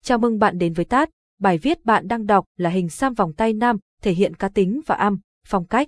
Chào mừng bạn đến với TAT. Bài viết bạn đang đọc là hình xăm vòng tay nam, thể hiện cá tính và phong cách.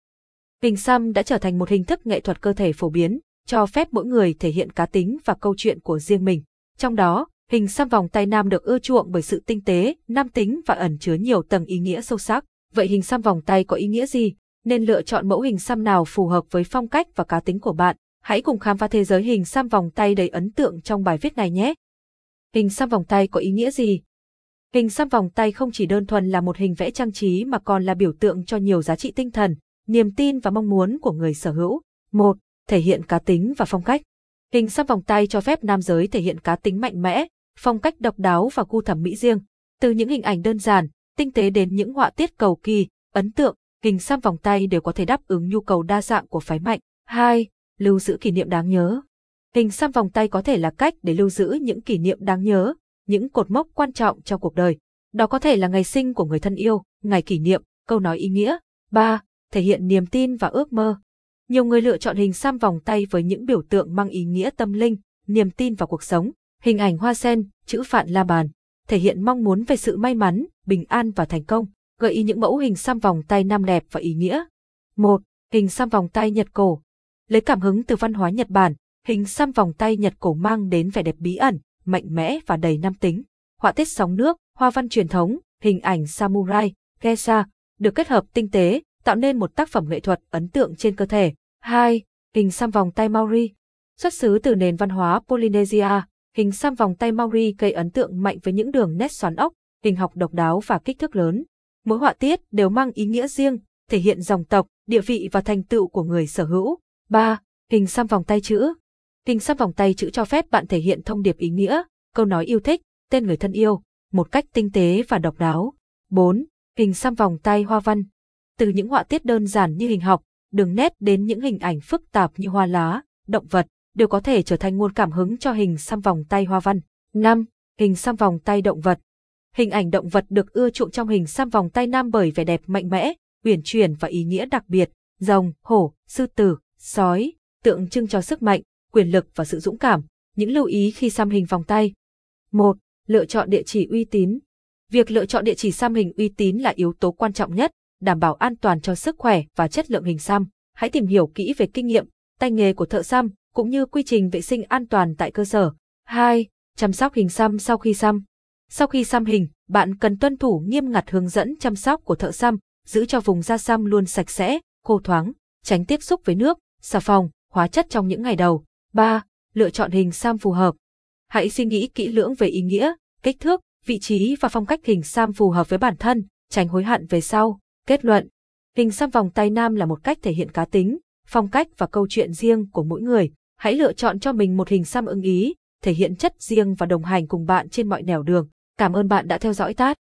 Hình xăm đã trở thành một hình thức nghệ thuật cơ thể phổ biến, cho phép mỗi người thể hiện cá tính và câu chuyện của riêng mình. Trong đó, hình xăm vòng tay nam được ưa chuộng bởi sự tinh tế, nam tính và ẩn chứa nhiều tầng ý nghĩa sâu sắc. Vậy hình xăm vòng tay có ý nghĩa gì? Nên lựa chọn mẫu hình xăm nào phù hợp với phong cách và cá tính của bạn? Hãy cùng khám phá thế giới hình xăm vòng tay đầy ấn tượng trong bài viết này nhé! Hình xăm vòng tay có ý nghĩa gì? Hình xăm vòng tay không chỉ đơn thuần là một hình vẽ trang trí mà còn là biểu tượng cho nhiều giá trị tinh thần, niềm tin và mong muốn của người sở hữu. 1. Thể hiện cá tính và phong cách. Hình xăm vòng tay cho phép nam giới thể hiện cá tính mạnh mẽ, phong cách độc đáo và gu thẩm mỹ riêng. Từ những hình ảnh đơn giản, tinh tế đến những họa tiết cầu kỳ, ấn tượng, hình xăm vòng tay đều có thể đáp ứng nhu cầu đa dạng của phái mạnh. 2. Lưu giữ kỷ niệm đáng nhớ. Hình xăm vòng tay có thể là cách để lưu giữ những kỷ niệm đáng nhớ, những cột mốc quan trọng trong cuộc đời. Đó có thể là ngày sinh của người thân yêu, ngày kỷ niệm, câu nói ý nghĩa. 3. Thể hiện niềm tin và ước mơ. Nhiều người lựa chọn hình xăm vòng tay với những biểu tượng mang ý nghĩa tâm linh, niềm tin vào cuộc sống. Hình ảnh hoa sen, chữ Phạn La Bàn, thể hiện mong muốn về sự may mắn, bình an và thành công. Gợi ý những mẫu hình xăm vòng tay nam đẹp và ý nghĩa. 1. Hình xăm vòng tay Nhật cổ. Lấy cảm hứng từ văn hóa Nhật Bản, hình xăm vòng tay Nhật cổ mang đến vẻ đẹp bí ẩn, mạnh mẽ và đầy nam tính. Họa tiết sóng nước, hoa văn truyền thống, hình ảnh samurai, geisha, được kết hợp tinh tế, tạo nên một tác phẩm nghệ thuật ấn tượng trên cơ thể. 2. Hình xăm vòng tay Maori. Xuất xứ từ nền văn hóa Polynesia, hình xăm vòng tay Maori gây ấn tượng mạnh với những đường nét xoắn ốc, hình học độc đáo và kích thước lớn. Mỗi họa tiết đều mang ý nghĩa riêng, thể hiện dòng tộc, địa vị và thành tựu của người sở hữu. 3. Hình xăm vòng tay chữ. Hình xăm vòng tay chữ cho phép bạn thể hiện thông điệp ý nghĩa, câu nói yêu thích, tên người thân yêu, một cách tinh tế và độc đáo. 4. Hình xăm vòng tay hoa văn. Từ những họa tiết đơn giản như hình học, đường nét đến những hình ảnh phức tạp như hoa lá, động vật, đều có thể trở thành nguồn cảm hứng cho hình xăm vòng tay hoa văn. 5. Hình xăm vòng tay động vật. Hình ảnh động vật được ưa chuộng trong hình xăm vòng tay nam bởi vẻ đẹp mạnh mẽ, uyển chuyển và ý nghĩa đặc biệt. Rồng, hổ, sư tử, sói, tượng trưng cho sức mạnh, quyền lực và sự dũng cảm. Những lưu ý khi xăm hình vòng tay. 1. Lựa chọn địa chỉ uy tín. Việc lựa chọn địa chỉ xăm hình uy tín là yếu tố quan trọng nhất, đảm bảo an toàn cho sức khỏe và chất lượng hình xăm. Hãy tìm hiểu kỹ về kinh nghiệm, tay nghề của thợ xăm, cũng như quy trình vệ sinh an toàn tại cơ sở. 2. Chăm sóc hình xăm sau khi xăm. Sau khi xăm hình, bạn cần tuân thủ nghiêm ngặt hướng dẫn chăm sóc của thợ xăm, giữ cho vùng da xăm luôn sạch sẽ, khô thoáng, tránh tiếp xúc với nước, xà phòng, hóa chất trong những ngày đầu. 3. Lựa chọn hình xăm phù hợp. Hãy suy nghĩ kỹ lưỡng về ý nghĩa, kích thước, vị trí và phong cách hình xăm phù hợp với bản thân, tránh hối hận về sau. Kết luận, hình xăm vòng tay nam là một cách thể hiện cá tính, phong cách và câu chuyện riêng của mỗi người. Hãy lựa chọn cho mình một hình xăm ưng ý, thể hiện chất riêng và đồng hành cùng bạn trên mọi nẻo đường. Cảm ơn bạn đã theo dõi TAT.